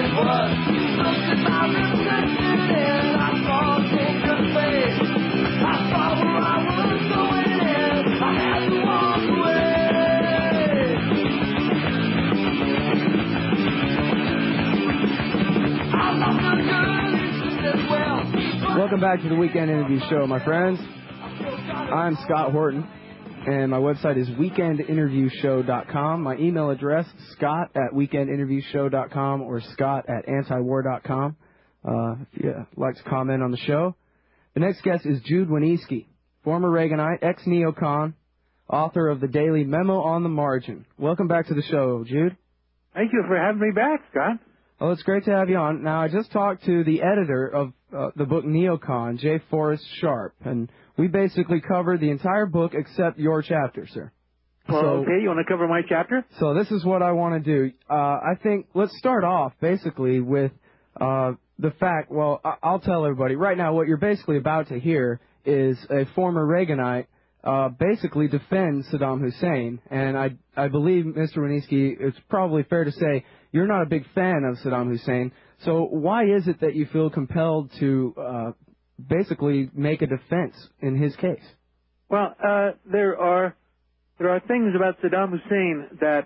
Welcome back to the Weekend Interview Show, my friends. I'm Scott Horton, and my website is weekendinterviewshow.com. My email address, scott@weekendinterviewshow.com or scott@antiwar.com. If you'd like to comment on the show. The next guest is Jude Wanniski, former Reaganite, ex-neocon, author of the daily Memo on the Margin. Welcome back to the show, Jude. Thank you for having me back, Scott. Well, it's great to have you on. Now, I just talked to the editor of the book Neocon, J. Forrest Sharp, and we basically covered the entire book except your chapter, sir. Well, okay, you want to cover my chapter? So this is what I want to do. I think let's start off basically with the fact, well, I'll tell everybody. Right now, what you're basically about to hear is a former Reaganite basically defend Saddam Hussein. And I believe, Mr. Wanniski, it's probably fair to say you're not a big fan of Saddam Hussein. So why is it that you feel compelled to basically make a defense in his case? Well, there are things about Saddam Hussein that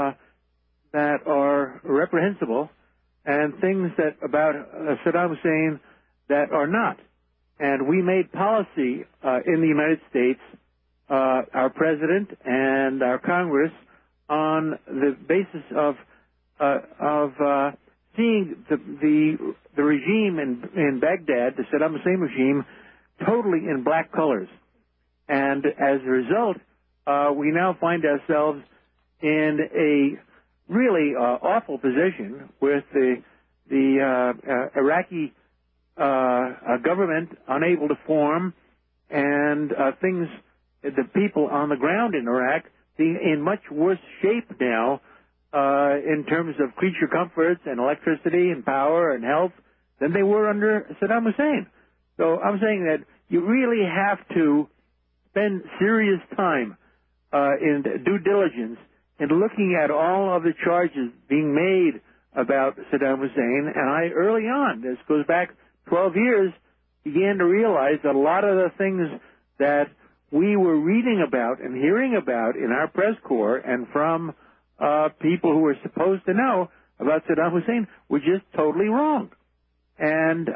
are reprehensible, and things about Saddam Hussein that are not. And we made policy in the United States, our president and our Congress, on the basis of seeing the regime in Baghdad, the Saddam Hussein regime, totally in black colors. And as a result, we now find ourselves in a really awful position with the Iraqi government unable to form, and the people on the ground in Iraq being in much worse shape now in terms of creature comforts and electricity and power and health than they were under Saddam Hussein. So I'm saying that you really have to spend serious time in due diligence in looking at all of the charges being made about Saddam Hussein. And I, early on, this goes back 12 years, began to realize that a lot of the things that we were reading about and hearing about in our press corps and from people who were supposed to know about Saddam Hussein were just totally wrong. And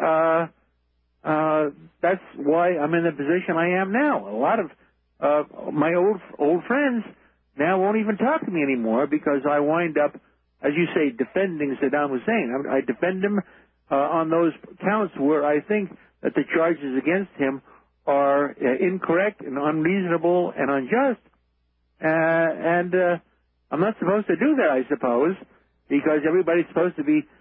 that's why I'm in the position I am now. A lot of my old friends now won't even talk to me anymore because I wind up, as you say, defending Saddam Hussein. I defend him on those counts where I think that the charges against him are incorrect and unreasonable and unjust. And I'm not supposed to do that, I suppose, because everybody's supposed to be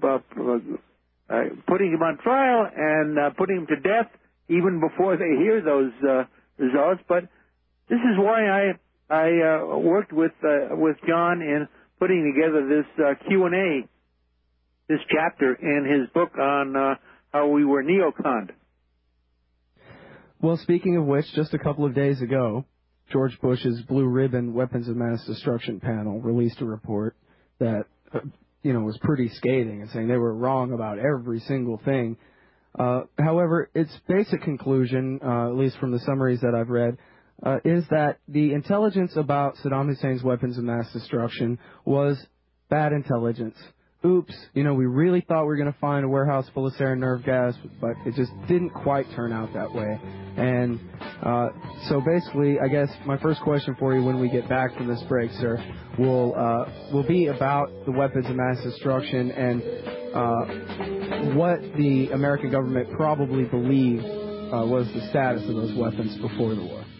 putting him on trial and putting him to death even before they hear those results. But this is why I worked with John in putting together this Q&A, this chapter in his book on how we were neoconned. Well, speaking of which, just a couple of days ago, George Bush's Blue Ribbon Weapons of Mass Destruction panel released a report that, was pretty scathing and saying they were wrong about every single thing. However, its basic conclusion, at least from the summaries that I've read, is that the intelligence about Saddam Hussein's weapons of mass destruction was bad intelligence. Oops, we really thought we were going to find a warehouse full of sarin nerve gas, but it just didn't quite turn out that way. And so basically, I guess my first question for you when we get back from this break, sir, will be about the weapons of mass destruction and what the American government probably believed was the status of those weapons before the war.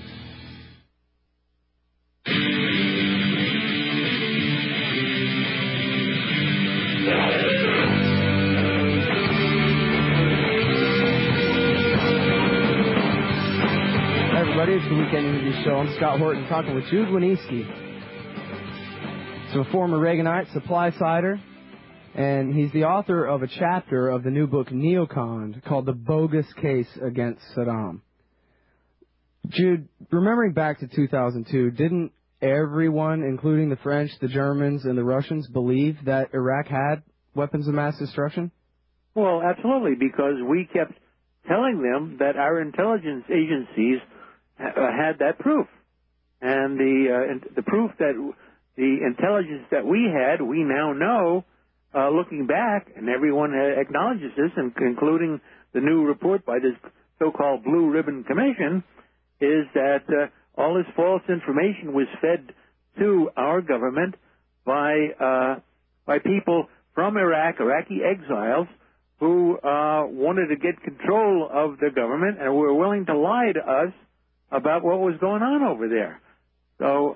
It's the Weekend Interview Show. I'm Scott Horton talking with Jude Wanniski. So a former Reaganite, supply-sider, and he's the author of a chapter of the new book Neocon called The Bogus Case Against Saddam. Jude, remembering back to 2002, didn't everyone, including the French, the Germans, and the Russians, believe that Iraq had weapons of mass destruction? Well, absolutely, because we kept telling them that our intelligence agencies had that proof. And the proof that the intelligence that we had, we now know, looking back, and everyone acknowledges this, including the new report by this so-called Blue Ribbon Commission, is that all this false information was fed to our government by people from Iraq, Iraqi exiles, who wanted to get control of the government and were willing to lie to us about what was going on over there. So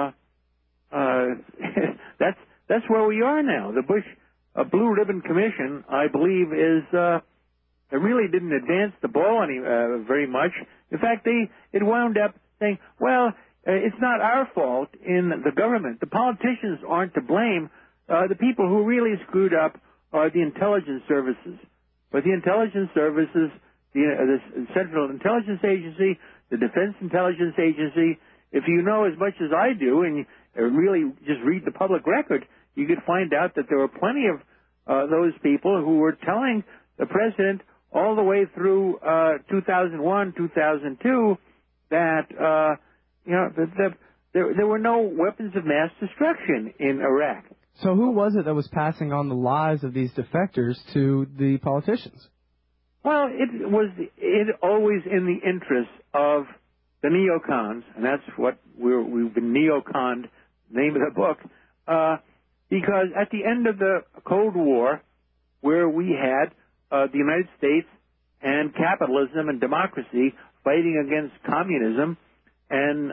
that's where we are now. The Bush Blue Ribbon Commission, I believe, is it really didn't advance the ball very much. In fact, it wound up saying, well, it's not our fault in the government. The politicians aren't to blame. The people who really screwed up are the intelligence services. But the intelligence services, the Central Intelligence Agency, the Defense Intelligence Agency, if you know as much as I do and really just read the public record, you could find out that there were plenty of those people who were telling the president all the way through 2001, 2002 that there were no weapons of mass destruction in Iraq. So who was it that was passing on the lies of these defectors to the politicians? Well, it was always in the interest of the neocons, and that's what we've been neoconned, name of the book, because at the end of the Cold War, where we had the United States and capitalism and democracy fighting against communism and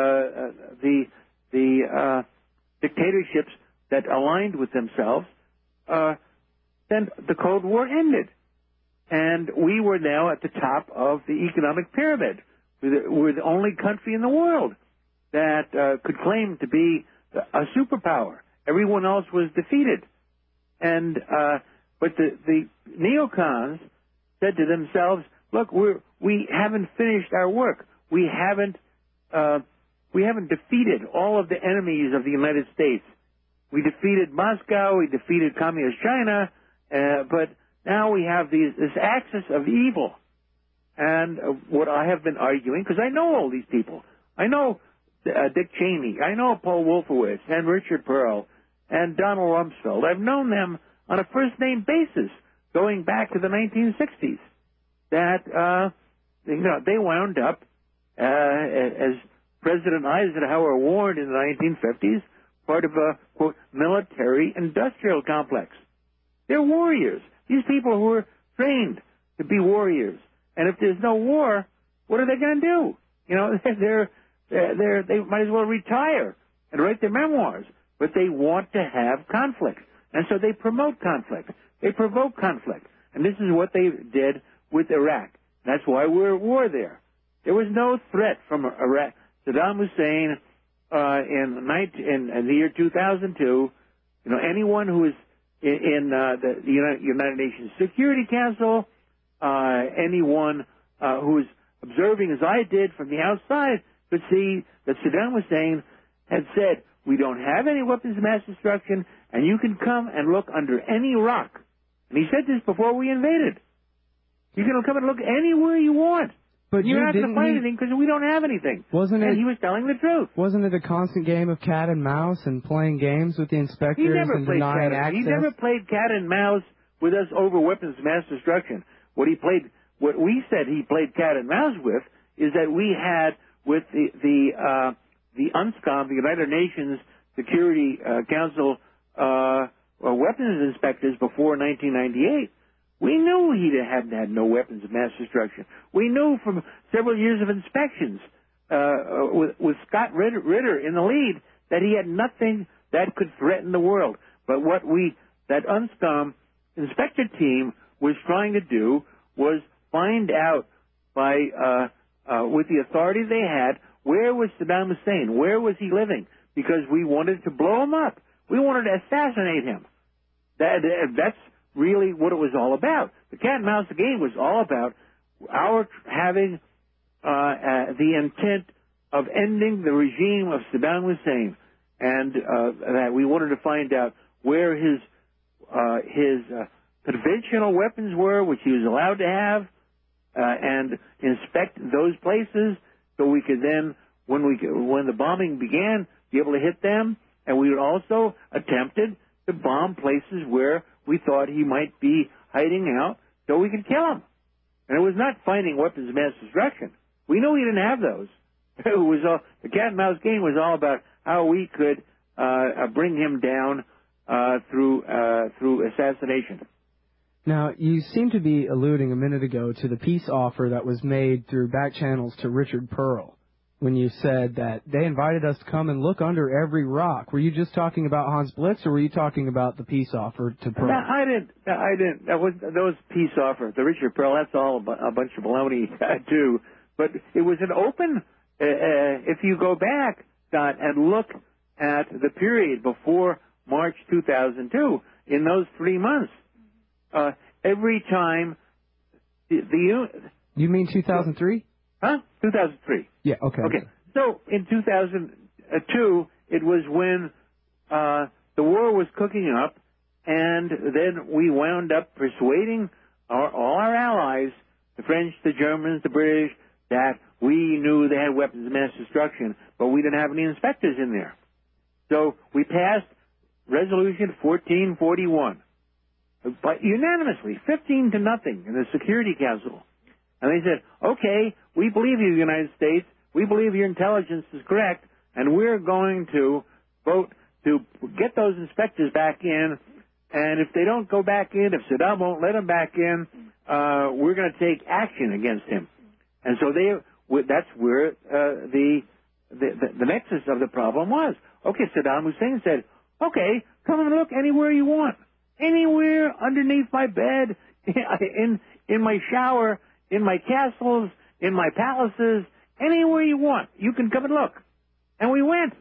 the dictatorships that aligned with themselves, then the Cold War ended. And we were now at the top of the economic pyramid. We're the only country in the world that could claim to be a superpower. Everyone else was defeated. And but the neocons said to themselves, look, we haven't finished our work. We haven't defeated all of the enemies of the United States. We defeated Moscow, we defeated Communist China, but now we have this axis of evil. And what I have been arguing, because I know all these people. I know Dick Cheney. I know Paul Wolfowitz and Richard Pearl and Donald Rumsfeld. I've known them on a first-name basis going back to the 1960s. That, they wound up, as President Eisenhower warned in the 1950s, part of a, quote, military-industrial complex. They're warriors. These people who are trained to be warriors. And if there's no war, what are they going to do? They might as well retire and write their memoirs. But they want to have conflict. And so they promote conflict. They provoke conflict. And this is what they did with Iraq. That's why we're at war there. There was no threat from Iraq. Saddam Hussein, in the year 2002, anyone who is in the United Nations Security Council, anyone who is observing, as I did from the outside, could see that Saddam Hussein had said, we don't have any weapons of mass destruction, and you can come and look under any rock. And he said this before we invaded. You can come and look anywhere you want. But you're not going to find anything because we don't have anything. And he was telling the truth. Wasn't it a constant game of cat and mouse and playing games with the inspectors and denying access? He never played cat and mouse with us over weapons of mass destruction. What we said he played cat and mouse with is that we had with the UNSCOM, the United Nations Security Council weapons inspectors before 1998. We knew he hadn't had no weapons of mass destruction. We knew from several years of inspections with Scott Ritter in the lead that he had nothing that could threaten the world. But what that UNSCOM inspector team was trying to do was find out with the authority they had, where was Saddam Hussein? Where was he living? Because we wanted to blow him up. We wanted to assassinate him. That's really what it was all about. The cat and mouse game was all about our having the intent of ending the regime of Saddam Hussein, and that we wanted to find out where his his conventional weapons were, which he was allowed to have, and inspect those places so we could then, when the bombing began, be able to hit them. And we also attempted to bomb places where we thought he might be hiding out so we could kill him. And it was not finding weapons of mass destruction. We knew he didn't have those. It was all, the cat and mouse game was all about how we could bring him down through assassination. Now, you seem to be alluding a minute ago to the peace offer that was made through back channels to Richard Pearl when you said that they invited us to come and look under every rock. Were you just talking about Hans Blitz, or were you talking about the peace offer to Pearl? No, I didn't. That was peace offer. The Richard Pearl, that's all a bunch of baloney, too. But it was an open, if you go back, Scott, and look at the period before March 2002, in those 3 months, every time You mean 2003? Huh? 2003. Yeah, okay. Okay. So in 2002, it was when the war was cooking up, and then we wound up persuading all our allies, the French, the Germans, the British, that we knew they had weapons of mass destruction, but we didn't have any inspectors in there. So we passed Resolution 1441, but unanimously, 15-0 in the Security Council. And they said, okay, we believe you, United States. We believe your intelligence is correct, and we're going to vote to get those inspectors back in. And if they don't go back in, if Saddam won't let them back in, we're going to take action against him. And so that's where the nexus of the problem was. Okay, Saddam Hussein said, okay, come and look anywhere you want. Anywhere underneath my bed, in my shower, in my castles, in my palaces, anywhere you want. You can come and look. And we went.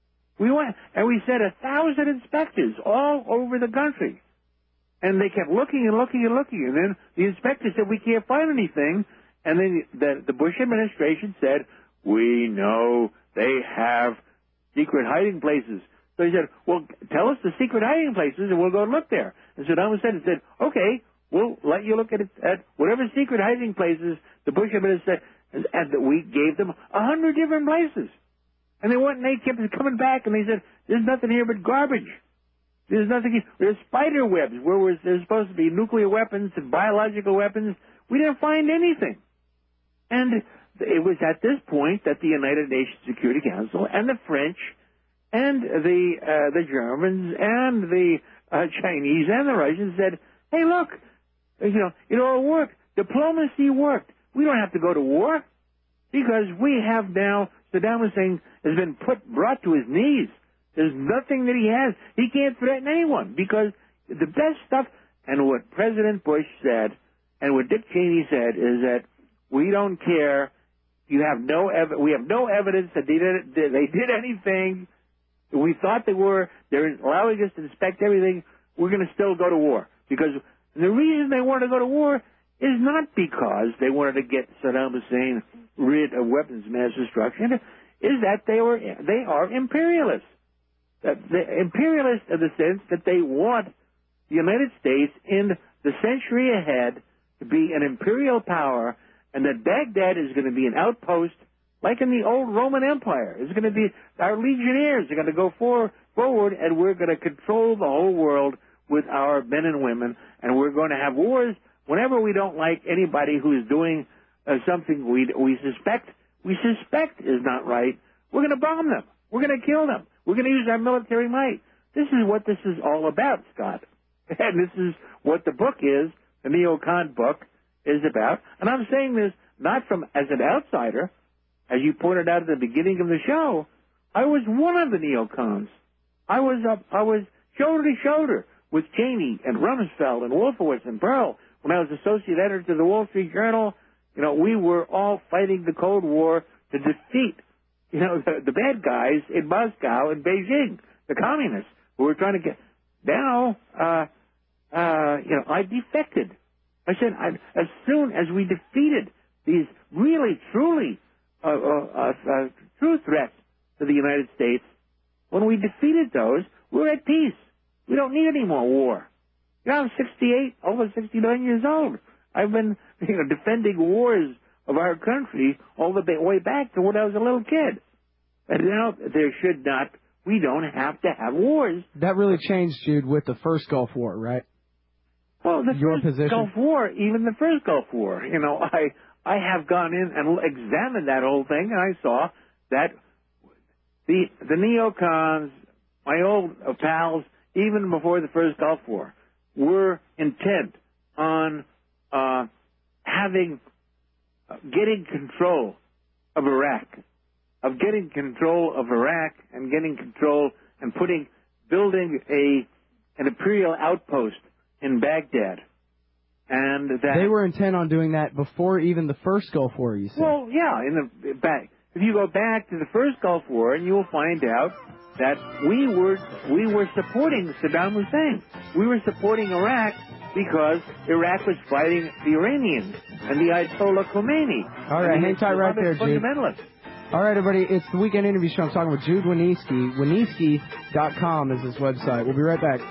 And we sent 1,000 inspectors all over the country. And they kept looking and looking and looking. And then the inspectors said, we can't find anything. And then the Bush administration said, we know they have secret hiding places. So he said, well, tell us the secret hiding places and we'll go and look there. And Saddam Hussein said, okay, we'll let you look at whatever secret hiding places the Bush administration said. And we gave them 100 different places. And they went and they kept coming back and they said, there's nothing here but garbage. There's nothing here. There's spider webs where there's supposed to be nuclear weapons and biological weapons. We didn't find anything. And it was at this point that the United Nations Security Council and the French and the Germans and the Chinese and the Russians said, hey, look, it all worked. Diplomacy worked. We don't have to go to war because we have now, Saddam Hussein has been brought to his knees. There's nothing that he has. He can't threaten anyone because the best stuff, and what President Bush said and what Dick Cheney said is that we don't care. We have no evidence that they did anything. We thought they were. They're allowing us to inspect everything. We're going to still go to war. Because the reason they wanted to go to war is not because they wanted to get Saddam Hussein rid of weapons of mass destruction. Is that they are imperialists. The imperialists in the sense that they want the United States in the century ahead to be an imperial power, and that Baghdad is going to be an outpost like in the old Roman Empire. It's going to be our legionnaires are going to go forward, and we're going to control the whole world with our men and women, and we're going to have wars whenever we don't like anybody who's doing something we suspect is not right. We're going to bomb them. We're going to kill them. We're going to use our military might. This is what this is all about, Scott. And this is what the book is, the Neocon book is about. And I'm saying this not as an outsider. As you pointed out at the beginning of the show, I was one of the neocons. I was shoulder to shoulder with Cheney and Rumsfeld and Wolfowitz and Pearl when I was associate editor to the Wall Street Journal. We were all fighting the Cold War to defeat, the bad guys in Moscow and Beijing, the communists who were trying to get. Now, I defected. I said, as soon as we defeated these really, truly true threats to the United States, when we defeated those, we're at peace. We don't need any more war. You know, I'm 68, almost 69 years old. I've been, defending wars of our country all the way back to when I was a little kid. And now we don't have to have wars. That really changed, Jude, with the first Gulf War, right? Well, the Your first position? Gulf War, even the first Gulf War, I have gone in and examined that whole thing, and I saw that the neocons, my old pals, even before the first Gulf War, were intent on getting control of Iraq, and building an imperial outpost in Baghdad. And that they were intent on doing that before even the first Gulf War, you said. Well, yeah, if you go back to the first Gulf War, and you will find out that we were supporting Saddam Hussein. We were supporting Iraq because Iraq was fighting the Iranians and the Ayatollah Khomeini. All right, hang tight right there, Jude. Fundamentalists. All right, everybody, it's the Weekend Interview Show. I'm talking with Jude Wanniski. Wanniski.com is his website. We'll be right back.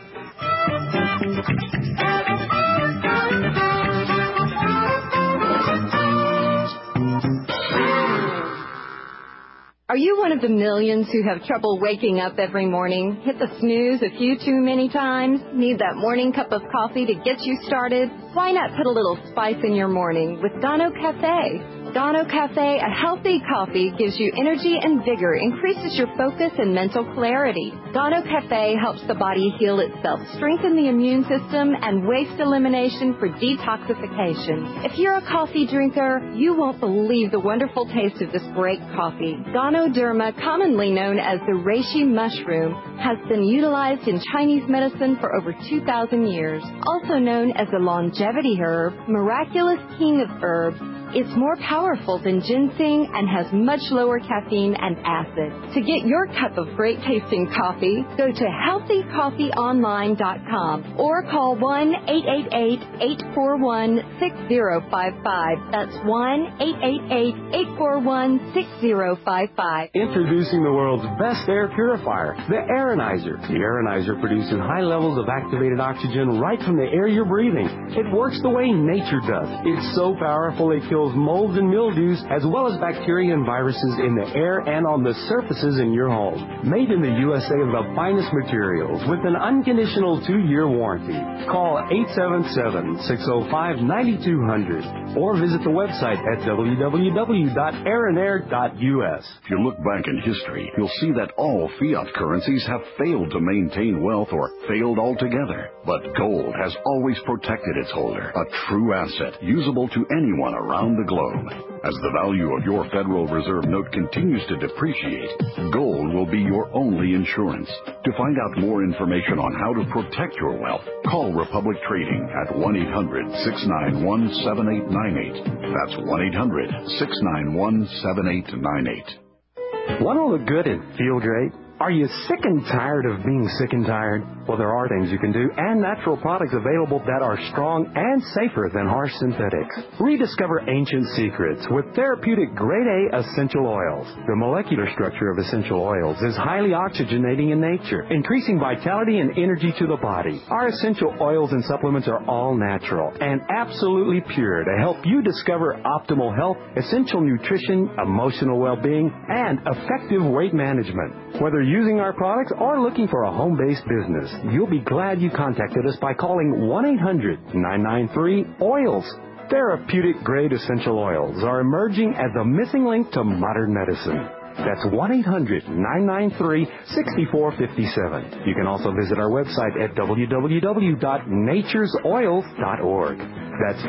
Are you one of the millions who have trouble waking up every morning? Hit the snooze a few too many times? Need that morning cup of coffee to get you started? Why not put a little spice in your morning with Dono Cafe? Dono Cafe, a healthy coffee, gives you energy and vigor, increases your focus and mental clarity. Dono Cafe helps the body heal itself, strengthen the immune system, and waste elimination for detoxification. If you're a coffee drinker, you won't believe the wonderful taste of this great coffee. Ganoderma, commonly known as the reishi mushroom, has been utilized in Chinese medicine for over 2,000 years. Also known as the longevity herb, miraculous king of herbs, it's more powerful than ginseng and has much lower caffeine and acid. To get your cup of great-tasting coffee, go to healthycoffeeonline.com or call 1-888-841-6055. That's 1-888-841-6055. Introducing the world's best air purifier, the Aeronizer. The Aeronizer produces high levels of activated oxygen right from the air you're breathing. It works the way nature does. It's so powerful it kills molds and mildews as well as bacteria and viruses in the air and on the surfaces in your home. Made in the USA of the finest materials with an unconditional 2-year warranty. Call 877-605-9200 or visit the website at www.aeronair.us. If you look back in history, you'll see that all fiat currencies have failed to maintain wealth or failed altogether. But gold has always protected its holder, a true asset usable to anyone around the globe. As the value of your Federal Reserve note continues to depreciate, gold will be your only insurance. To find out more information on how to protect your wealth, call Republic Trading at 1-800-691-7898. That's 1-800-691-7898. Want to look good and feel great? Are you sick and tired of being sick and tired? Well, there are things you can do and natural products available that are strong and safer than harsh synthetics. Rediscover ancient secrets with therapeutic grade A essential oils. The molecular structure of essential oils is highly oxygenating in nature, increasing vitality and energy to the body. Our essential oils and supplements are all natural and absolutely pure to help you discover optimal health, essential nutrition, emotional well-being, and effective weight management. Whether using our products or looking for a home-based business, you'll be glad you contacted us by calling 1-800-993-OILS. Therapeutic-grade essential oils are emerging as the missing link to modern medicine. That's 1-800-993-6457. You can also visit our website at www.naturesoils.org. That's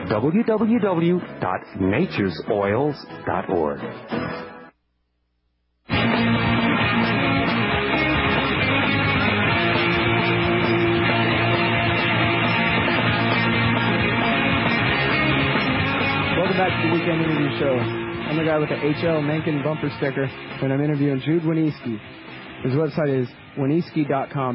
www.naturesoils.org. Welcome back to the Weekend Interview Show. I'm the guy with the HL Mencken bumper sticker, and I'm interviewing Jude Wanniski. His website is wanniski.com,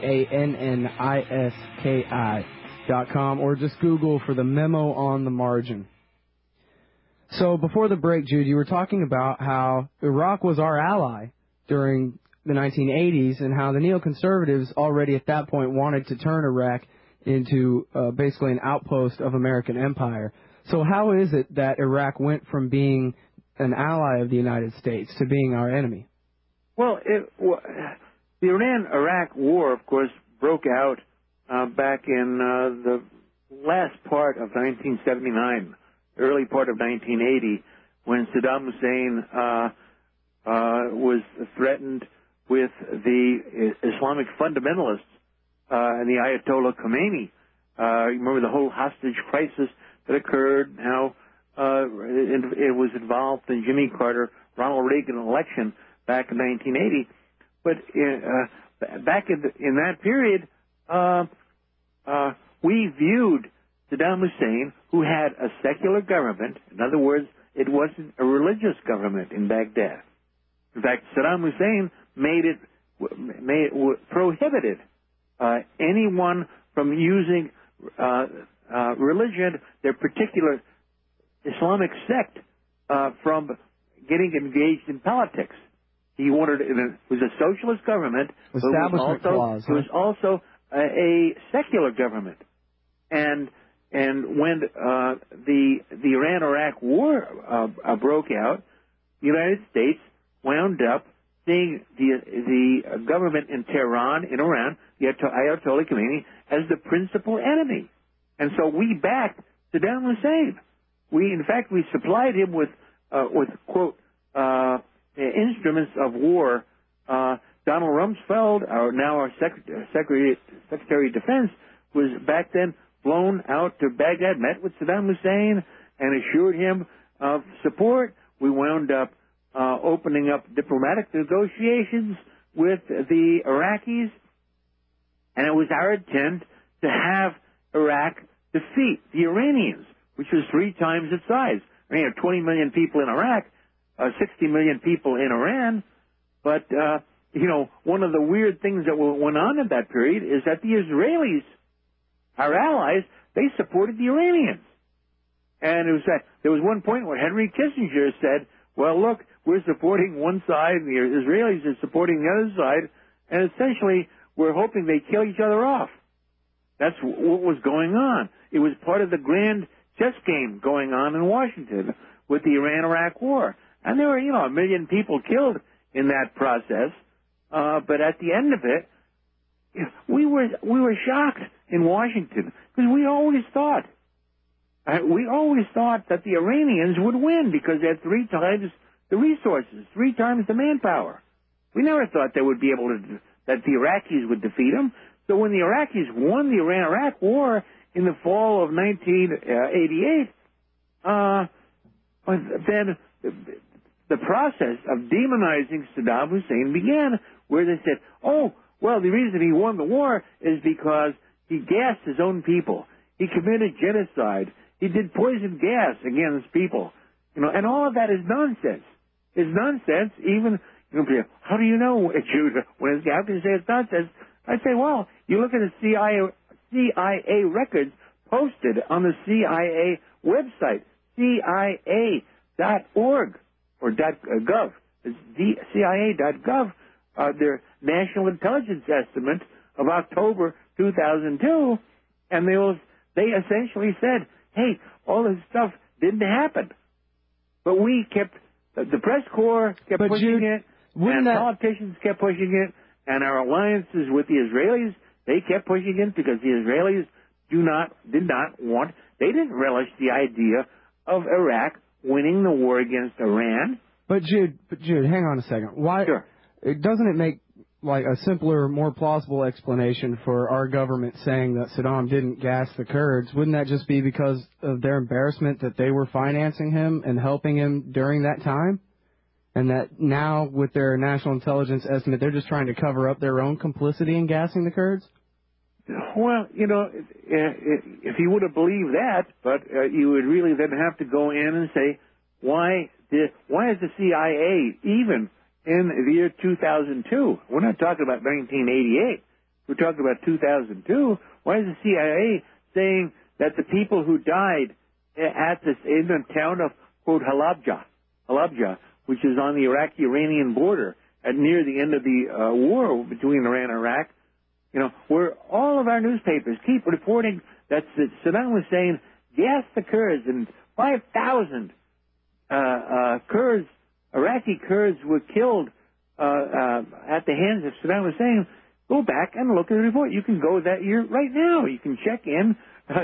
WANNISKI.com, or just Google for the memo on the margin. So before the break, Jude, you were talking about how Iraq was our ally during the 1980s and how the neoconservatives already at that point wanted to turn Iraq into basically an outpost of American empire. So how is it that Iraq went from being an ally of the United States to being our enemy? Well, the Iran-Iraq war, of course, broke out back in the last part of 1979, early part of 1980, when Saddam Hussein was threatened with the Islamic fundamentalists and the Ayatollah Khomeini. Remember the whole hostage crisis that occurred, how it was involved in Jimmy Carter, Ronald Reagan election back in 1980. But back in that period, we viewed Saddam Hussein, who had a secular government. In other words, it wasn't a religious government in Baghdad. In fact, Saddam Hussein prohibited anyone from using religion, their particular Islamic sect, from getting engaged in politics. He wanted it was a socialist government, but it was also a secular government. And when the Iran-Iraq war broke out, the United States wound up seeing the government in Tehran, in Iran, the Ayatollah Khomeini, as the principal enemy. And so we backed Saddam Hussein. In fact, we supplied him with quote, instruments of war. Donald Rumsfeld, our Secretary of Defense, was back then flown out to Baghdad, met with Saddam Hussein, and assured him of support. We wound up opening up diplomatic negotiations with the Iraqis, and it was our intent to have Iraq defeat the Iranians, which was 3 times its size. I mean, 20 million people in Iraq, 60 million people in Iran. But, one of the weird things that went on in that period is that the Israelis, our allies, they supported the Iranians. And there was one point where Henry Kissinger said, well, look, we're supporting one side, and the Israelis are supporting the other side, and essentially we're hoping they kill each other off. That's what was going on. It was part of the grand chess game going on in Washington with the Iran-Iraq war. And there were, 1 million people killed in that process. But at the end of it, we were shocked in Washington because we always thought that the Iranians would win because they had 3 times the resources, 3 times the manpower. We never thought they would be able to, that the Iraqis would defeat them. So when the Iraqis won the Iran-Iraq war in the fall of 1988, then the process of demonizing Saddam Hussein began, where they said, oh, well, the reason he won the war is because he gassed his own people. He committed genocide. He did poison gas against people. And all of that is nonsense. It's nonsense. Even, how do you know, Jude, when how can you say it's nonsense? I say, well, you look at the CIA records posted on the CIA website, CIA.org or .gov. It's CIA.gov, their national intelligence estimate of October 2002, and they essentially said, hey, all this stuff didn't happen. But we kept, the press corps kept pushing it, and politicians kept pushing it, and our alliances with the Israelis, they kept pushing it because the Israelis they didn't relish the idea of Iraq winning the war against Iran. But Jude, hang on a second. Why? Sure. Doesn't it make like a simpler, more plausible explanation for our government saying that Saddam didn't gas the Kurds? Wouldn't that just be because of their embarrassment that they were financing him and helping him during that time? And that now, with their national intelligence estimate, they're just trying to cover up their own complicity in gassing the Kurds? Well, if you would have believed that, but you would really then have to go in and say, why is the CIA even in the year 2002? We're not talking about 1988. We're talking about 2002. Why is the CIA saying that the people who died in the town of, quote, Halabja, which is on the Iraqi-Iranian border near the end of the war between Iran and Iraq, where all all of our newspapers keep reporting that Saddam Hussein gassed the Kurds, and 5,000 Kurds, Iraqi Kurds, were killed at the hands of Saddam Hussein. Go back and look at the report. You can go that year right now. You can check in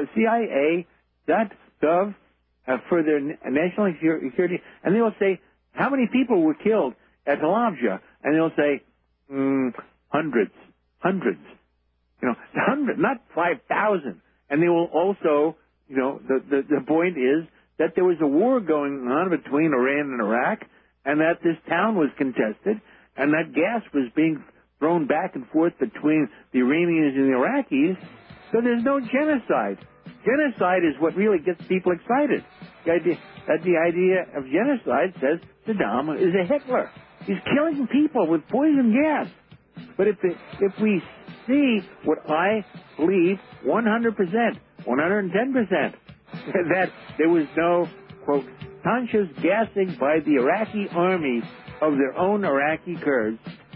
CIA.gov for their national security, and they'll say how many people were killed at Halabja, and they'll say hundreds. Hundreds, not 5,000. And they will also, the point is that there was a war going on between Iran and Iraq, and that this town was contested, and that gas was being thrown back and forth between the Iranians and the Iraqis. So there's no genocide. Genocide is what really gets people excited. The idea of genocide says Saddam is a Hitler. He's killing people with poison gas. But if we see what I believe 100%, 110%, that there was no, quote, conscious gassing by the Iraqi army of their own Iraqi Kurds.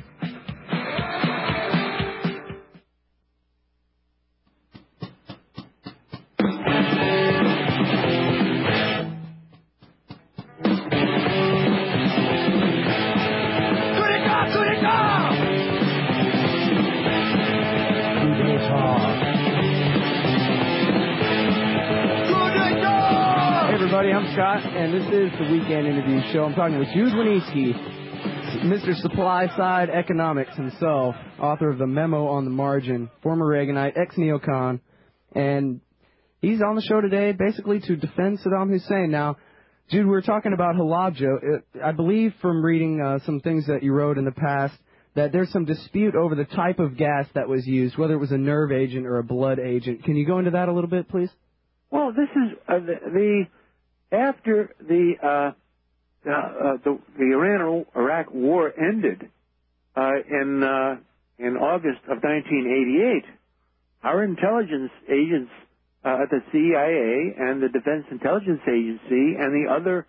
I'm Scott, and this is the Weekend Interview Show. I'm talking with Jude Wanniski, Mr. Supply Side Economics himself, author of The Memo on the Margin, former Reaganite, ex-neocon, and he's on the show today basically to defend Saddam Hussein. Now, Jude, we were talking about Halabja. I believe from reading some things that you wrote in the past that there's some dispute over the type of gas that was used, whether it was a nerve agent or a blood agent. Can you go into that a little bit, please? Well, this is after the Iran-Iraq war ended in August of 1988, our intelligence agents at the CIA and the Defense Intelligence Agency and the other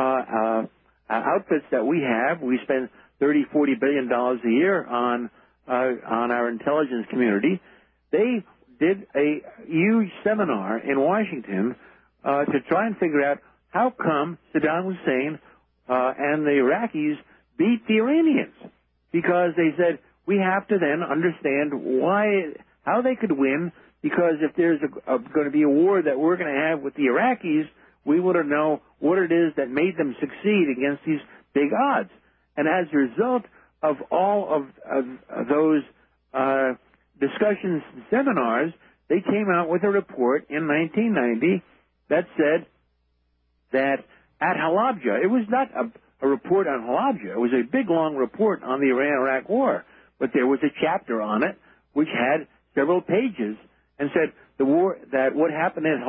outfits that we have, we spend $30-40 billion a year on our intelligence community. They did a huge seminar in Washington to try and figure out how come Saddam Hussein and the Iraqis beat the Iranians. Because they said, we have to then understand how they could win, because if there's going to be a war that we're going to have with the Iraqis, we want to know what it is that made them succeed against these big odds. And as a result of all of those discussions and seminars, they came out with a report in 1990 that said that at Halabja, it was not a report on Halabja, it was a big, long report on the Iran-Iraq war, but there was a chapter on it which had several pages and said that what happened at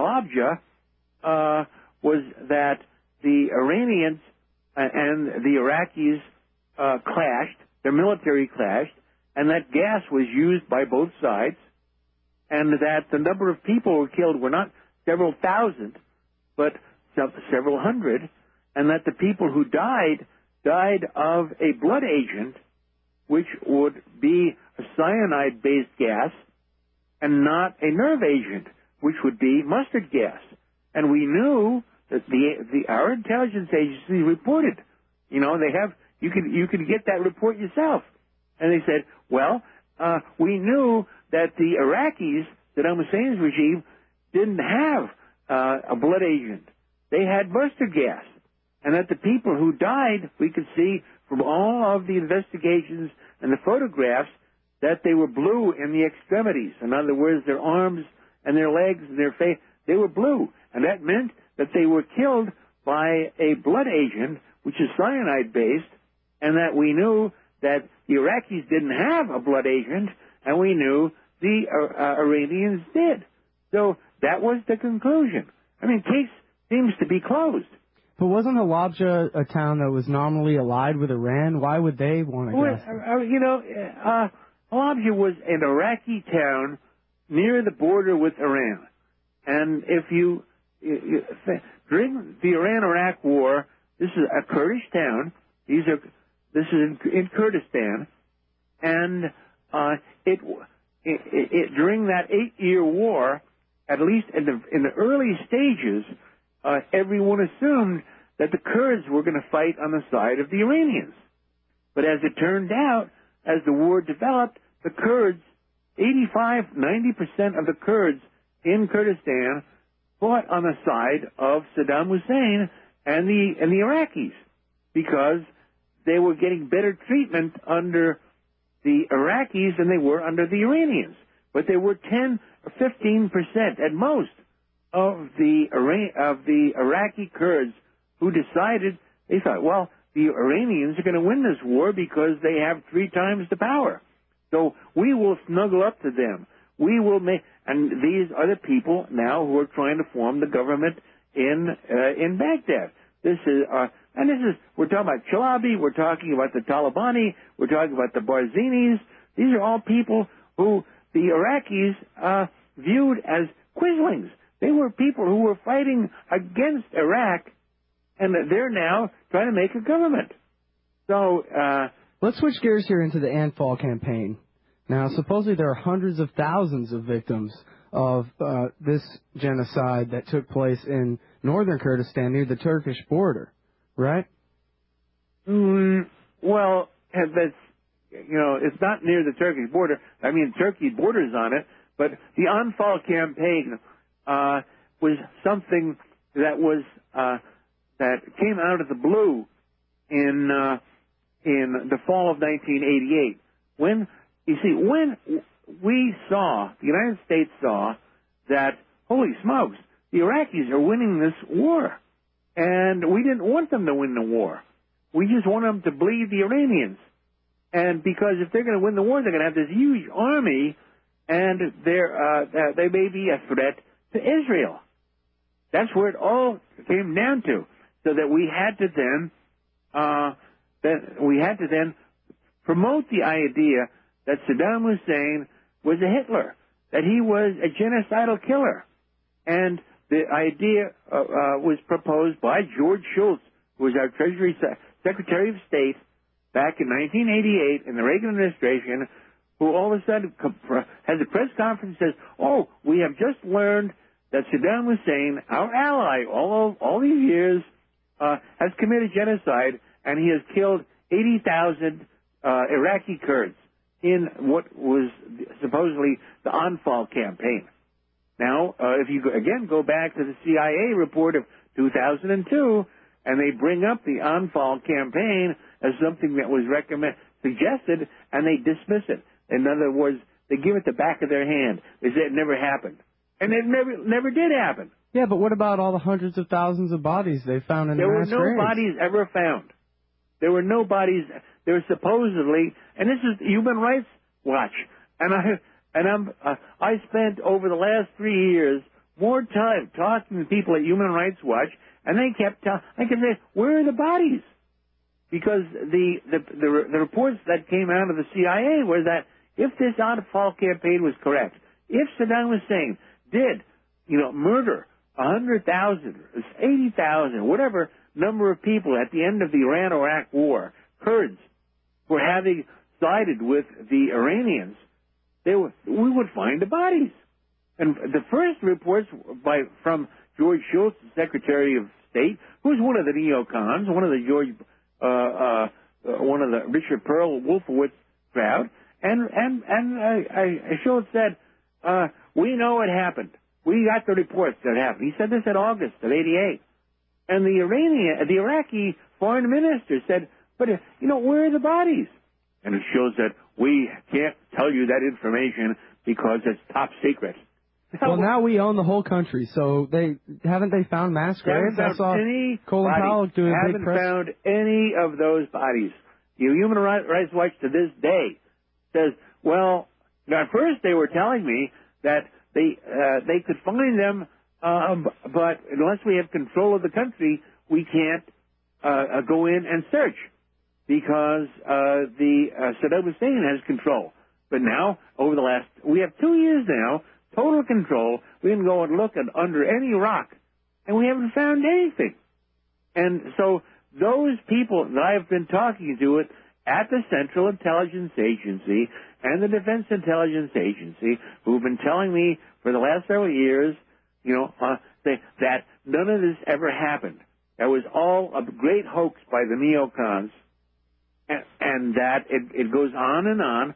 Halabja was that the Iranians and the Iraqis clashed, their military clashed, and that gas was used by both sides, and that the number of people who were killed were not several thousand, but several hundred, and that the people who died of a blood agent, which would be a cyanide-based gas, and not a nerve agent, which would be mustard gas. And we knew that our intelligence agency reported. They have, you can get that report yourself. And they said, well, we knew that the Iraqis, Saddam Hussein's regime, didn't have a blood agent. They had mustard gas. And that the people who died, we could see from all of the investigations and the photographs that they were blue in the extremities. In other words, their arms and their legs and their face, they were blue. And that meant that they were killed by a blood agent, which is cyanide-based, and that we knew that the Iraqis didn't have a blood agent, and we knew the Iranians did. So that was the conclusion. I mean, case seems to be closed. But wasn't Halabja a town that was nominally allied with Iran? Why would they want to gas it? Halabja was an Iraqi town near the border with Iran. And if during the Iran-Iraq war, this is a Kurdish town. This is in Kurdistan, and during that 8-year war, at least in the early stages, everyone assumed that the Kurds were going to fight on the side of the Iranians. But as it turned out, as the war developed, the Kurds, 85-90% of the Kurds in Kurdistan fought on the side of Saddam Hussein and the Iraqis, because they were getting better treatment under the Iraqis than they were under the Iranians. But there were 10 or 15% at most of the Iraqi Kurds who decided, they thought, well, the Iranians are going to win this war because they have 3 times the power. So we will snuggle up to them. We will make, and these are the people now who are trying to form the government in Baghdad. We're talking about Chalabi, we're talking about the Talabani, we're talking about the Barzinis. These are all people who the Iraqis viewed as quislings. They were people who were fighting against Iraq, and they're now trying to make a government. So let's switch gears here into the Anfal campaign. Now, supposedly there are hundreds of thousands of victims of this genocide that took place in northern Kurdistan near the Turkish border, right? Well, that's, it's not near the Turkish border. I mean, Turkey borders on it, but the Anfal campaign was something that was that came out of the blue in the fall of 1988. When we saw, the United States saw that, holy smokes, the Iraqis are winning this war, and we didn't want them to win the war. We just want them to bleed the Iranians. And because if they're going to win the war, they're going to have this huge army, and they may be a threat to Israel. That's where it all came down to. So that we had to then promote the idea that Saddam Hussein was a Hitler, that he was a genocidal killer. And the idea was proposed by George Shultz, who was our Treasury Secretary of State back in 1988 in the Reagan administration, who all of a sudden has a press conference and says, oh, we have just learned that Saddam Hussein, our ally all these years, has committed genocide, and he has killed 80,000 Iraqi Kurds in what was supposedly the Anfal campaign. Now, if you go back to the CIA report of 2002, and they bring up the Anfal campaign as something that was suggested, and they dismiss it. In other words, they give it the back of their hand. They say it never happened. And it never did happen. Yeah, but what about all the hundreds of thousands of bodies they found in the mass graves? There were no bodies ever found. There were no bodies. There were supposedly, and this is Human Rights Watch, I spent over the last 3 years more time talking to people at Human Rights Watch, and they kept telling. I could say, where are the bodies? Because the reports that came out of the CIA were that if this Anfal campaign was correct, if Saddam Hussein did, murder 100,000, 80,000, whatever number of people at the end of the Iran-Iraq war, Kurds, for having sided with the Iranians, we would find the bodies. And the first reports from George Shultz, the Secretary of State, who's one of the neocons, one of the Richard Pearl Wolfowitz crowd, and Shultz said, we know it happened. We got the reports that happened. He said this in August of '88. And the Iraqi foreign minister said, but, where are the bodies? And Shultz said, we can't tell you that information because it's top secret. Well, now we own the whole country, so haven't they found mass graves? I saw Colin Powell doing a big press. Haven't found any of those bodies. The Human Rights Watch to this day says, well, at first they were telling me that they could find them, but unless we have control of the country, we can't go in and search because Saddam Hussein has control. But now, we have 2 years now, total control. We can go and look under any rock, and we haven't found anything. And so those people that I've been talking to at the Central Intelligence Agency and the Defense Intelligence Agency, who've been telling me for the last several years, that none of this ever happened. That was all a great hoax by the neocons, and that it goes on and on.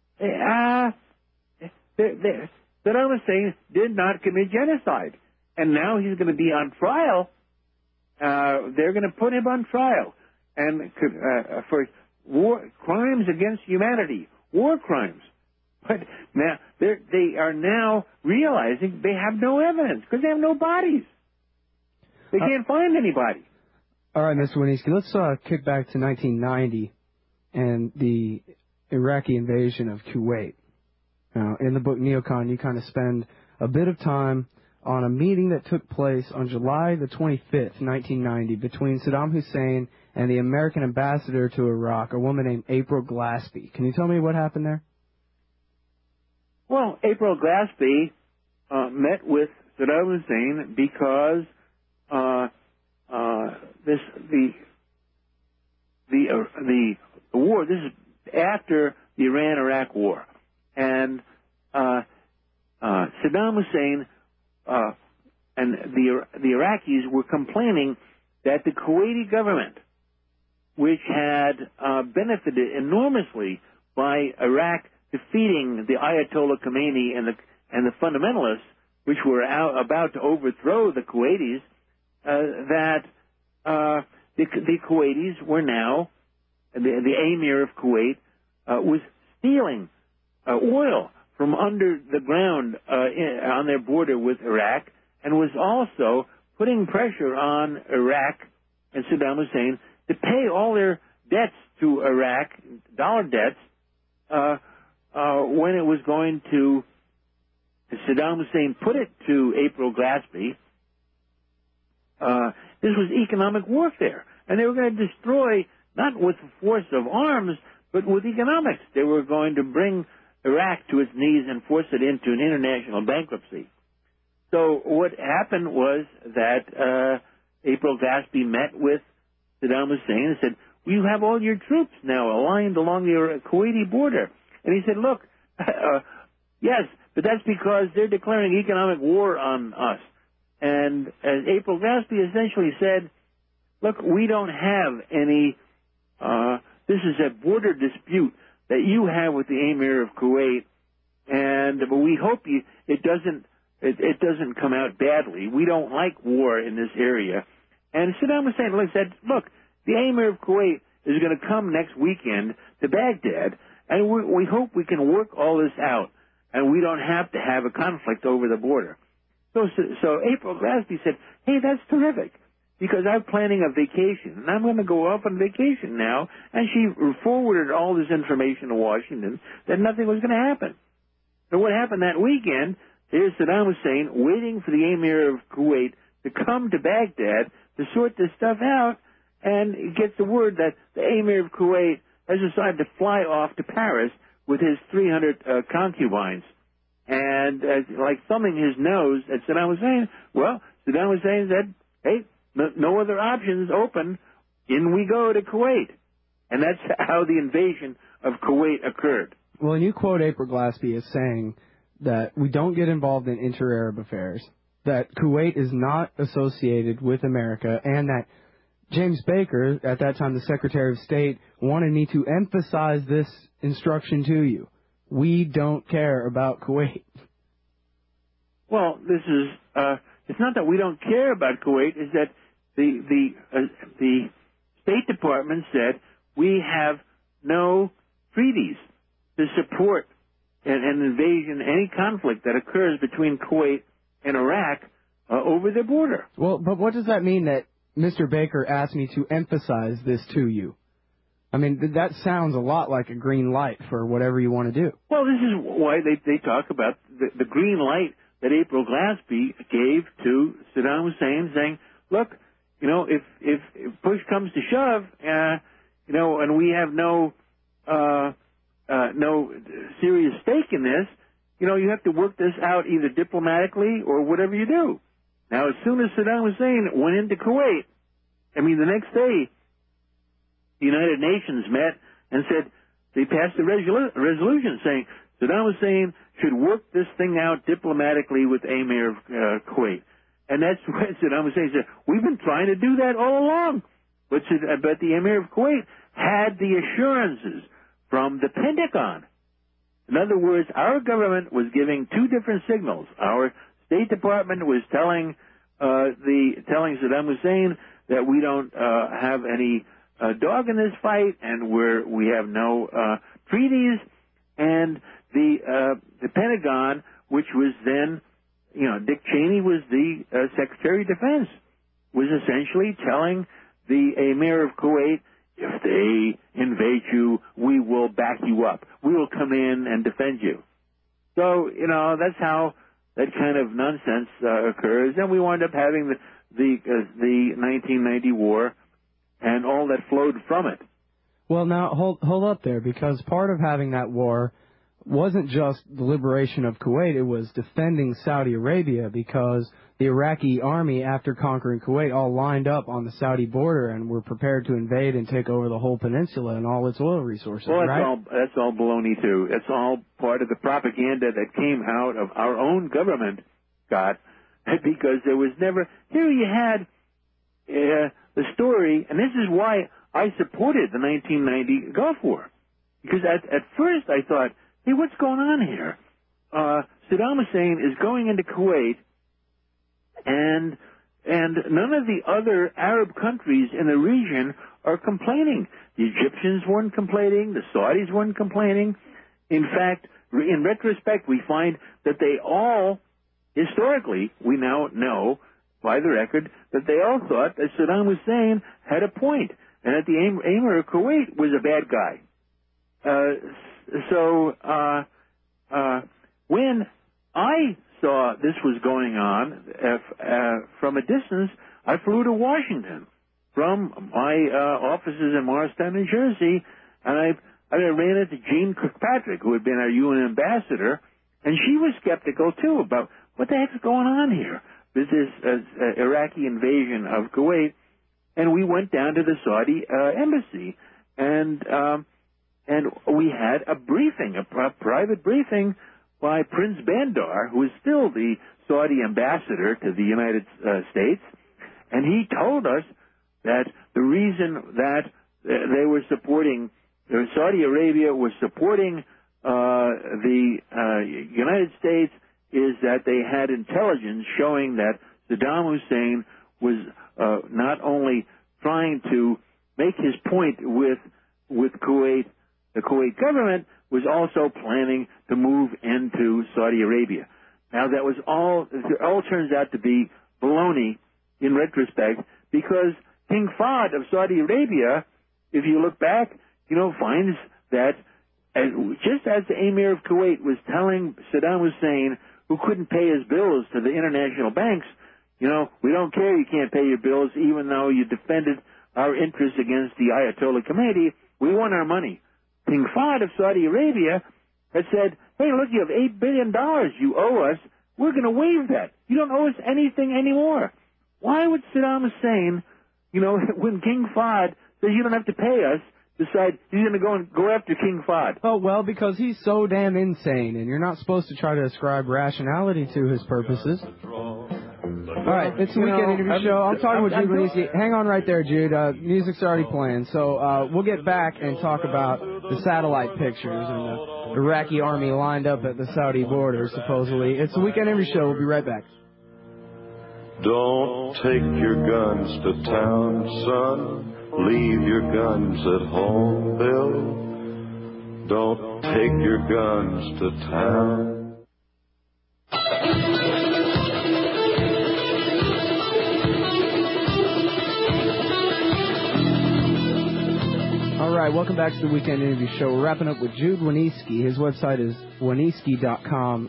Saddam Hussein did not commit genocide, and now he's going to be on trial. They're going to put him on trial, and for crimes against humanity, war crimes. But now they are now realizing they have no evidence because they have no bodies. They can't find anybody. All right, Mr. Winitsky, let's kick back to 1990 and the Iraqi invasion of Kuwait. Now, in the book Neocon, you kind of spend a bit of time on a meeting that took place on July the 25th, 1990, between Saddam Hussein and the American ambassador to Iraq, a woman named April Glaspie. Can you tell me what happened there? Well, April Glaspie met with Saddam Hussein because the war. This is after the Iran-Iraq War, and Saddam Hussein and the Iraqis were complaining that the Kuwaiti government, which had benefited enormously by Iraq defeating the Ayatollah Khomeini and the fundamentalists, which were about to overthrow the Kuwaitis, that the Kuwaitis were now, the Emir of Kuwait was stealing oil from under the ground on their border with Iraq, and was also putting pressure on Iraq and Saddam Hussein to pay all their debts to Iraq, dollar debts, when it was going to, Saddam Hussein put it to April Glaspie, this was economic warfare. And they were going to destroy, not with the force of arms, but with economics. They were going to bring Iraq to its knees and force it into an international bankruptcy. So what happened was that April Glaspie met with Saddam Hussein and said, "You have all your troops now aligned along the Kuwaiti border." And he said, "Look, yes, but that's because they're declaring economic war on us." And April Glaspie essentially said, "Look, we don't have any, this is a border dispute that you have with the Emir of Kuwait, but we hope it doesn't come out badly. We don't like war in this area." And Saddam Hussein said, "Look, the Emir of Kuwait is going to come next weekend to Baghdad, and we hope we can work all this out, and we don't have to have a conflict over the border." So April Glaspie said, "Hey, that's terrific, because I'm planning a vacation, and I'm going to go off on vacation now." And she forwarded all this information to Washington that nothing was going to happen. So what happened that weekend, there's Saddam Hussein waiting for the Emir of Kuwait to come to Baghdad to sort this stuff out, and he gets the word that the Emir of Kuwait has decided to fly off to Paris with his 300 concubines. And like thumbing his nose at Saddam Hussein, well, Saddam Hussein said, "Hey, no other options open. In we go to Kuwait." And that's how the invasion of Kuwait occurred. Well, and you quote April Glaspie as saying that we don't get involved in inter-Arab affairs, that Kuwait is not associated with America, and that James Baker, at that time the Secretary of State, wanted me to emphasize this instruction to you. We don't care about Kuwait. Well, this is, it's not that we don't care about Kuwait, it's that the State Department said we have no treaties to support an invasion, any conflict that occurs between Kuwait and Iraq over the border. Well, but what does that mean that Mr. Baker asked me to emphasize this to you? I mean, that sounds a lot like a green light for whatever you want to do. Well, this is why they talk about the green light that April Glaspie gave to Saddam Hussein, saying, "Look, if push comes to shove, and we have no serious stake in this, you have to work this out either diplomatically or whatever you do." Now, as soon as Saddam Hussein went into Kuwait, the next day, the United Nations met and said they passed a resolution saying Saddam Hussein should work this thing out diplomatically with Emir of Kuwait. And that's what Saddam Hussein said. We've been trying to do that all along. But the Emir of Kuwait had the assurances from the Pentagon. In other words, our government was giving two different signals. Our State Department was telling Saddam Hussein that we don't have any dog in this fight, and we have no treaties. And the Pentagon, which was then, Dick Cheney was the Secretary of Defense, was essentially telling the Emir of Kuwait, if they invade you, we will back you up. We will come in and defend you. So, that's how that kind of nonsense occurs. And we wound up having the 1990 war and all that flowed from it. Well, now, hold up there, because part of having that war wasn't just the liberation of Kuwait, it was defending Saudi Arabia, because the Iraqi army, after conquering Kuwait, all lined up on the Saudi border and were prepared to invade and take over the whole peninsula and all its oil resources, right? That's all baloney, too. It's all part of the propaganda that came out of our own government, Scott, because there was never... Here you had the story, and this is why I supported the 1990 Gulf War. Because at first I thought, hey, what's going on here? Saddam Hussein is going into Kuwait, and none of the other Arab countries in the region are complaining. The Egyptians weren't complaining. The Saudis weren't complaining. In fact, in retrospect, we find that they all, historically, we now know by the record, that they all thought that Saddam Hussein had a point, and that the Emir of Kuwait was a bad guy. When I saw this was going on from a distance, I flew to Washington from my offices in Morristown, New Jersey, and I ran into Jean Kirkpatrick, who had been our UN ambassador, and she was skeptical, too, about what the heck's going on here. This Iraqi invasion of Kuwait, and we went down to the Saudi embassy, and we had a briefing, a private briefing by Prince Bandar, who is still the Saudi ambassador to the United States, and he told us that the reason that they were supporting, Saudi Arabia was supporting the United States is that they had intelligence showing that Saddam Hussein was not only trying to make his point with Kuwait, the Kuwait government, was also planning to move into Saudi Arabia. Now, that was it all turns out to be baloney in retrospect, because King Fahd of Saudi Arabia, if you look back, finds that just as the Emir of Kuwait was telling Saddam Hussein, who couldn't pay his bills to the international banks, we don't care, you can't pay your bills, even though you defended our interests against the Ayatollah Khomeini, we want our money. King Fahd of Saudi Arabia had said, hey, look, you have $8 billion you owe us, we're going to waive that. You don't owe us anything anymore. Why would Saddam Hussein, when King Fahd says you don't have to pay us, decide he's going to go after King Fahd? Oh, well, because he's so damn insane, and you're not supposed to try to ascribe rationality to his purposes. All right, it's the Weekend Interview Show. I'm talking with Jude Wanniski. Hang on right there, Jude. Music's already playing. So we'll get back and talk about the satellite pictures and the Iraqi army lined up at the Saudi border, supposedly. It's the Weekend Interview Show. We'll be right back. Don't take your guns to town, son. Leave your guns at home, Bill. Don't take your guns to town. All right, welcome back to the Weekend Interview Show. We're wrapping up with Jude Wanniski. His website is wanniski.com,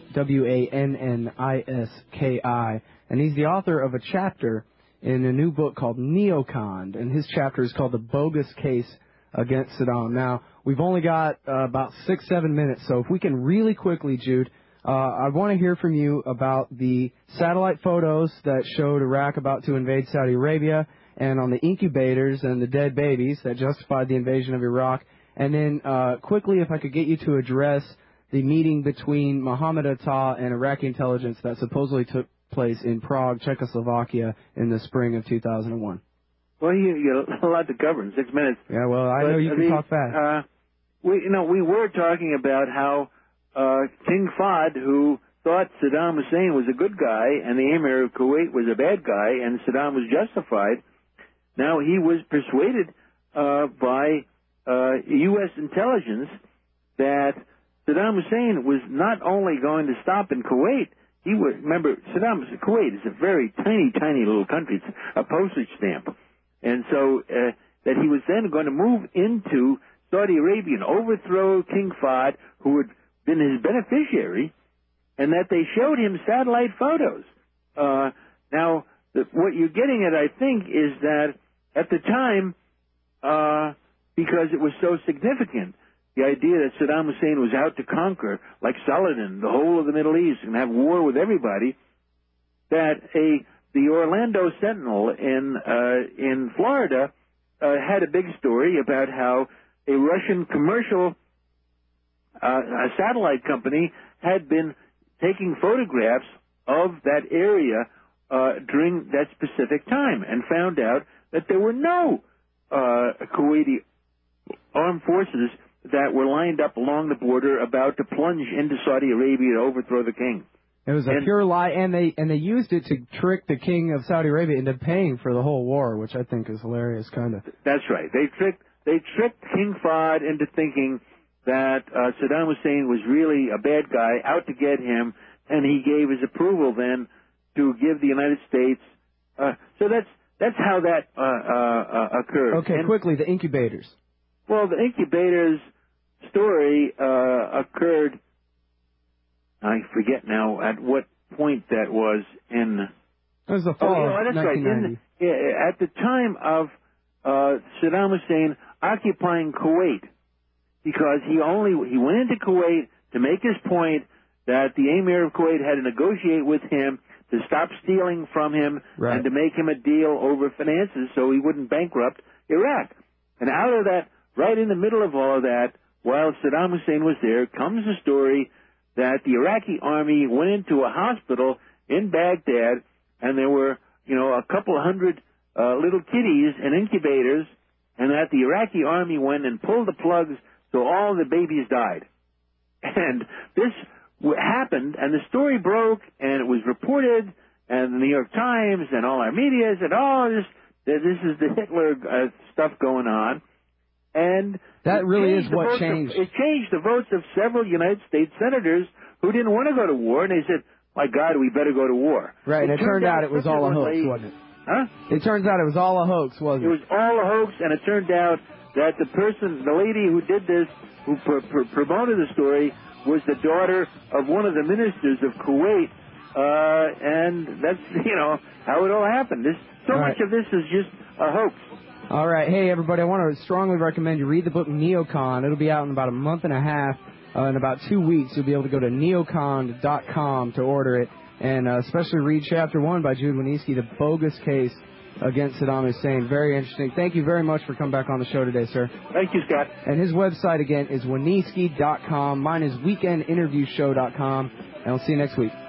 WANNISKI, and he's the author of a chapter in a new book called Neocon, and his chapter is called The Bogus Case Against Saddam. Now, we've only got about 6-7 minutes, so if we can really quickly, Jude, I want to hear from you about the satellite photos that showed Iraq about to invade Saudi Arabia, and on the incubators and the dead babies that justified the invasion of Iraq, And then quickly, if I could get you to address the meeting between Mohammed Atta and Iraqi intelligence that supposedly took place in Prague, Czechoslovakia, in the spring of 2001. Well, you got a lot to cover in 6 minutes. Yeah, well, I know you can talk fast. We were talking about how King Fahd, who thought Saddam Hussein was a good guy and the Emir of Kuwait was a bad guy and Saddam was justified, now he was persuaded by U.S. intelligence that Saddam Hussein was not only going to stop in Kuwait, remember, Kuwait is a very tiny, tiny little country. It's a postage stamp. And so that he was then going to move into Saudi Arabia and overthrow King Fahd, who had been his beneficiary, and that they showed him satellite photos. Now, what you're getting at, I think, is that at the time, because it was so significant, the idea that Saddam Hussein was out to conquer, like Saladin, the whole of the Middle East, and have war with everybody, that the Orlando Sentinel in Florida had a big story about how a Russian commercial a satellite company had been taking photographs of that area during that specific time and found out that there were no Kuwaiti armed forces that were lined up along the border about to plunge into Saudi Arabia to overthrow the king. It was a pure lie, and they used it to trick the king of Saudi Arabia into paying for the whole war, which I think is hilarious, kind of. That's right. They tricked King Fahd into thinking that Saddam Hussein was really a bad guy, out to get him, and he gave his approval then to give the United States. So that's how that occurred. Okay, quickly, the incubators. Well, the incubators story occurred. I forget now at what point that was in. It was the fall of that's 1990. Right. At the time of Saddam Hussein occupying Kuwait, because he went into Kuwait to make his point that the Emir of Kuwait had to negotiate with him to stop stealing from him and to make him a deal over finances so he wouldn't bankrupt Iraq. And out of that, right in the middle of all of that, while Saddam Hussein was there, comes the story that the Iraqi army went into a hospital in Baghdad, and there were, a couple hundred little kiddies in incubators, and that the Iraqi army went and pulled the plugs so all the babies died. And this happened, and the story broke, and it was reported, and the New York Times and all our media said, this is the Hitler stuff going on. And that really is what changed. It changed the votes of several United States senators who didn't want to go to war, and they said, my God, we better go to war. Right, and it turned out it was all a hoax, wasn't it? Huh? It turns out it was all a hoax, wasn't it? It was all a hoax, and it turned out that the lady who did this, who promoted the story, was the daughter of one of the ministers of Kuwait, and that's, how it all happened. Much of this is just a hoax. All right. Hey, everybody, I want to strongly recommend you read the book Neocon. It'll be out in about a month and a half. In about 2 weeks, you'll be able to go to neocon.com to order it. And especially read Chapter 1 by Jude Wanniski, The Bogus Case Against Saddam Hussein. Very interesting. Thank you very much for coming back on the show today, sir. Thank you, Scott. And his website, again, is Wanniski.com. Mine is weekendinterviewshow.com. And I'll see you next week.